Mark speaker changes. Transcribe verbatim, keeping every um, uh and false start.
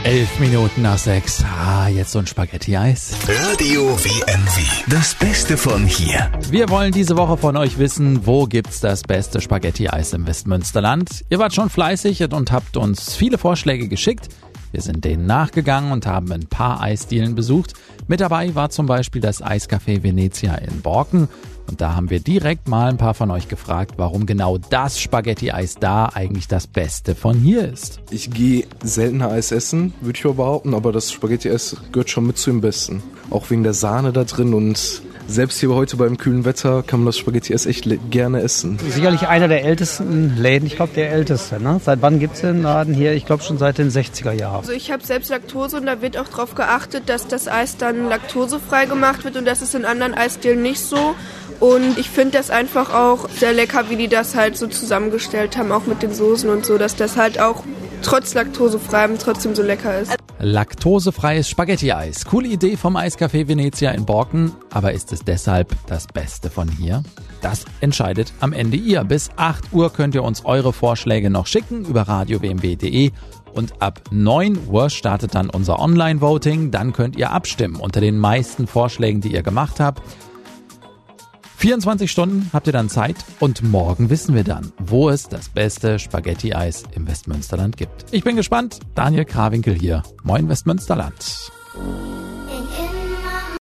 Speaker 1: Elf Minuten nach sechs. Ah, jetzt so ein Spaghetti-Eis.
Speaker 2: Radio W M W. Das Beste von hier.
Speaker 1: Wir wollen diese Woche von euch wissen, wo gibt's das beste Spaghetti-Eis im Westmünsterland? Ihr wart schon fleißig und habt uns viele Vorschläge geschickt. Wir sind denen nachgegangen und haben ein paar Eisdielen besucht. Mit dabei war zum Beispiel das Eiscafé Venezia in Borken. Und da haben wir direkt mal ein paar von euch gefragt, warum genau das Spaghetti-Eis da eigentlich das Beste von hier ist.
Speaker 3: Ich gehe seltener Eis essen, würde ich mal behaupten, aber das Spaghetti-Eis gehört schon mit zu dem Besten. Auch wegen der Sahne da drin und selbst hier heute beim kühlen Wetter kann man das Spaghetti-Eis echt le- gerne essen.
Speaker 4: Sicherlich einer der ältesten Läden, ich glaube der älteste. Ne? Seit wann gibt es den Laden hier? Ich glaube schon seit den sechziger Jahren.
Speaker 5: Also ich habe selbst Laktose und da wird auch darauf geachtet, dass das Eis dann laktosefrei gemacht wird und das ist in anderen Eisdielen nicht so. Und ich finde das einfach auch sehr lecker, wie die das halt so zusammengestellt haben, auch mit den Soßen und so, dass das halt auch trotz laktosefreiem trotzdem so lecker ist.
Speaker 1: Laktosefreies Spaghetti-Eis. Coole Idee vom Eiscafé Venezia in Borken. Aber ist es deshalb das Beste von hier? Das entscheidet am Ende ihr. Bis acht Uhr könnt ihr uns eure Vorschläge noch schicken über radio w m w punkt d e. Und ab neun Uhr startet dann unser Online-Voting. Dann könnt ihr abstimmen unter den meisten Vorschlägen, die ihr gemacht habt. vierundzwanzig Stunden habt ihr dann Zeit und morgen wissen wir dann, wo es das beste Spaghetti-Eis im Westmünsterland gibt. Ich bin gespannt. Daniel Krawinkel hier. Moin Westmünsterland.